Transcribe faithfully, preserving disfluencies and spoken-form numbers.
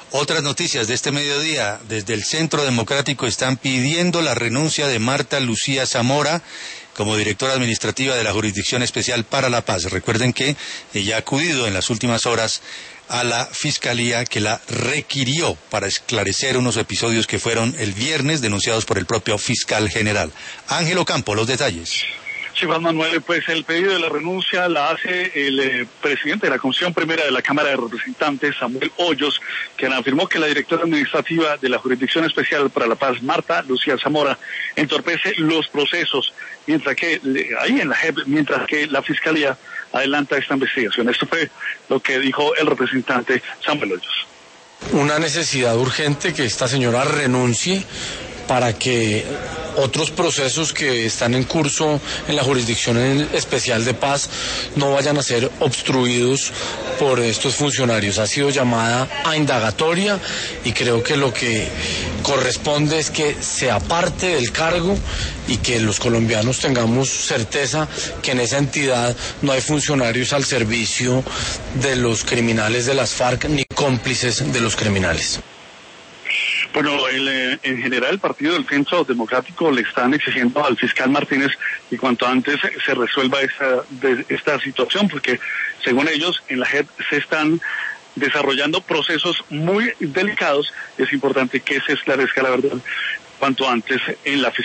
Otras noticias de este mediodía, desde el Centro Democrático están pidiendo la renuncia de Marta Lucía Zamora como directora administrativa de la Jurisdicción Especial para la Paz. Recuerden que ella ha acudido en las últimas horas a la Fiscalía que la requirió para esclarecer unos episodios que fueron el viernes denunciados por el propio fiscal general. Ángel Ocampo, los detalles. Sí, Juan Manuel, pues el pedido de la renuncia la hace el eh, presidente de la Comisión Primera de la Cámara de Representantes, Samuel Hoyos, quien afirmó que la directora administrativa de la Jurisdicción Especial para la Paz, Marta Lucía Zamora, entorpece los procesos, mientras que ahí en la J E P, mientras que la Fiscalía adelanta esta investigación. Esto fue lo que dijo el representante Samuel Hoyos. Una necesidad urgente que esta señora renuncie para que otros procesos que están en curso en la Jurisdicción Especial de Paz no vayan a ser obstruidos por estos funcionarios. Ha sido llamada a indagatoria y creo que lo que corresponde es que se aparte del cargo y que los colombianos tengamos certeza que en esa entidad no hay funcionarios al servicio de los criminales de las FARC ni cómplices de los criminales. Bueno, el, eh, en general el Partido del Centro Democrático le están exigiendo al fiscal Martínez que cuanto antes se resuelva esta, de, esta situación, porque según ellos en la J E P se están desarrollando procesos muy delicados. Es importante que se esclarezca la verdad cuanto antes en la fiscalía.